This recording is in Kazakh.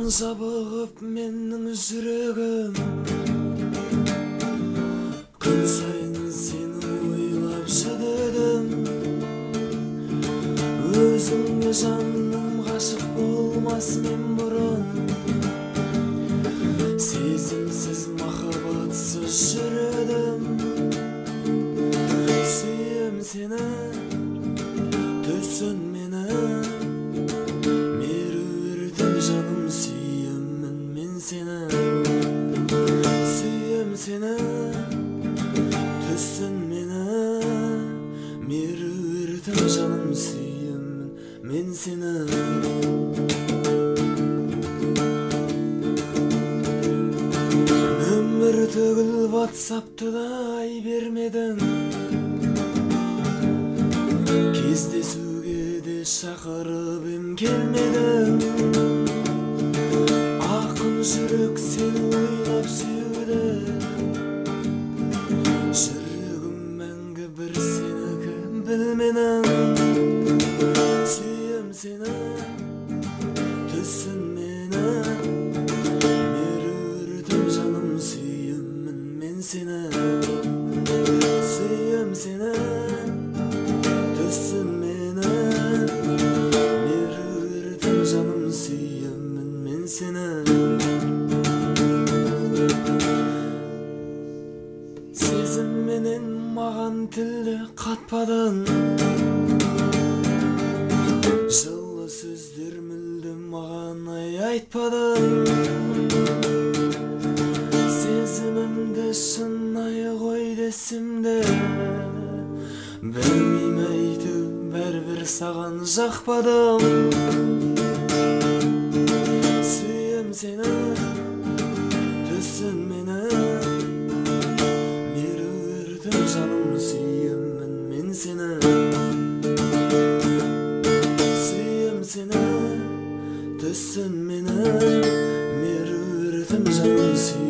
жабығып менің жүрегім, күн сайын сені ойлап жүдедім. Өзіңе жаным ғашық болмас мен бұрын, сезімсіз махаббатсыз жүредім. Сүйем сені, түсін мені, жаным сүйемін мен сені. Сүйем сені, түсін мені, меруертім жаным сүйемін мен сені. Нөмір төгіл ватсапты да ай бермедің, кездесуге де шақырып ем келмедің. Жүрек сені ойлап сүйді, жүрегім мәңгі бір сенікі білменің. Сүйем сені, түсін мені, меруертім жаным сүйемін мен сені. Сүйем сені, түсін мені, меруертім жаным сүйемін мен сені. Сезімменен маған тілді қатпадың, жылы сөздер мүлде маған айтпадың. Сезімімді шынай қой десем де, білмейм әйту бәрібір саған жақпадым. Сүйем сені, түсін мені, жаным сүйемін мен сені. Сүйем сені, түсін мені, меруертім жаным сүйемін.